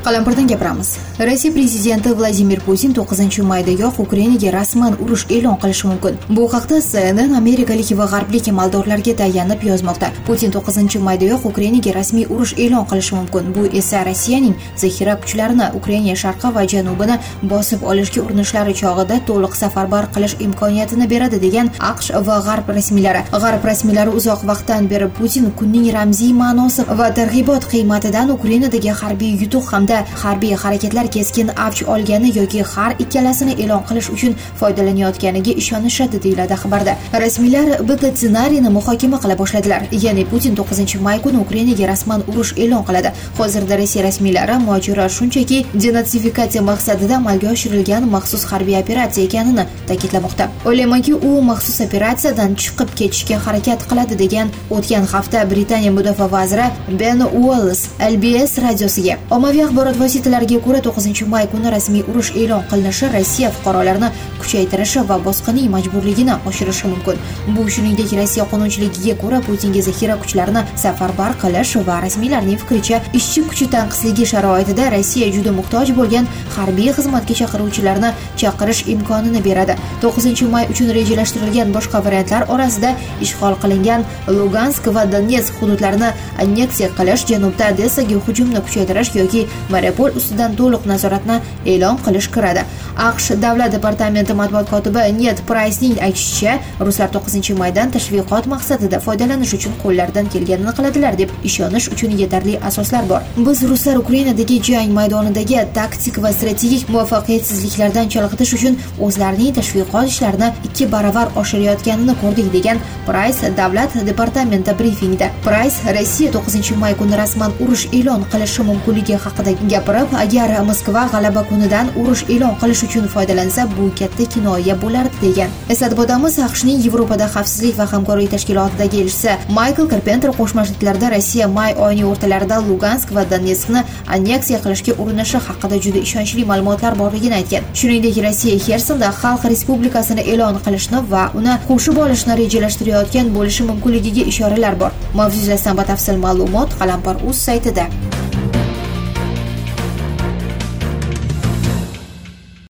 Qalampirdan gapiramiz. Rossiya prezidenti Vladimir Putin 9-maydayoq Ukrainaga rasman urush e'lon qilishi mumkin. Bu haqda CNN amerikalik va g'arblik amaldorlarga tayanib yozmoqda. Putin 9-maydayoq Ukrainaga rasmiy urush e'lon qilishi mumkin. Bu esa Rossiyaning zaxira kuchlarini Ukraina sharqi va janubini bosib olishga urinishlari chog'ida to'liq safarbar qilish imkoniyatini beradi degan AQSh va g'arb rasmiylari. G'arb rasmiylari uzoq vaqtdan beri Putin kunning ramziy ma'nosi va targ'ibot qiymatidan Ukrainadagi harbiy yutuq hamda harbiy harakatlar keskin avj olgani yoki har ikkalasini e'lon qilish uchun foydalanayotganiga ishonishadi deyiladi xabarda. Rasmiylar bitta ssenariyni muhokama qila boshladilar. Ya'ni Putin 9-may kuni Ukrainaga rasman urush e'lon qiladi. Hozirda Rossiya rasmiylari mojaro shunchaki denatsifikatsiya maqsadida amalga oshirilgan maxsus harbiy operatsiya ekanini ta'kidlamoqda. O'ylaymanki, u maxsus operatsiyadan chiqib ketishga harakat qiladi degan o'tgan hafta Britaniya mudofaa vaziri Ben Wallace LBS radiosiga. Ommaviy axborot vositalariga ko'ra 9-may kuni rasmiy urush e'lon qilinishi Rossiya fuqarolarini kuchaytirishi va bosqiniy majburligini oshirishi mumkin. Bu shuningdek Rossiya qonunchiligiga ko'ra Putinga zaxira kuchlarini safarbar qilish va rasmiylarning fikricha ishchi kuchi tanqisligi sharoitida Rossiya juda muhtoj bo'lgan harbiy xizmatga chaqiruvchilarni chaqirish imkonini beradi. 9-may uchun rejalashtirilgan boshqa variantlar orasida ishg'ol qilingan Lugansk va Donetsk hududlarini anneksiya qilish, janubda Odessaga hujumni kuchaytirish yoki Mariupol ustidan to'liq nazoratni e'lon qilish kiradi. AQSh davlat departamenti matbuot kotibi Ned Price'ning aytishicha, ruslar 9-maydan tashviqot maqsadida foydalanish uchun qo'llaridan kelganini qiladilar deb ishonish uchun yetarli asoslar bor. Biz ruslar Ukrainadagi jang maydonidagi taktik va strategik muvaffaqiyatsizliklardan chalg'itish uchun o'zlarining tashviqot ishlarini 2 baravar oshirayotganini ko'rdik degan Price davlat departamenti brifingida. Price Rossiya 9-may kuni rasman urush e'lon qilishi mumkinligi haqida gapirib, agar Moskva g'alaba kunidan urush e'lon qilish uchun foydalansa, bu katta kinoya bo'lardi degan. Eslatib o'tamiz, AQShning Yevropada xavfsizlik va hamkorlik tashkilotidagi elchisi Michael Carpenter Qo'shma Shtatlarda Rossiya may oyining o'rtalarida Lugansk va Donetskni anneksiya qilishga urinishi haqida juda ishonchli ma'lumotlar borligini aytgan. Shuningdek, Rossiya Xersonda Xalq Respublikasini e'lon qilishni va uni qo'shib olishni rejalashtirayotgan bo'lishi mumkinligiga ishoralar bor. Mavzu yuzasidan batafsil ma'lumot Qalampir.uz saytida.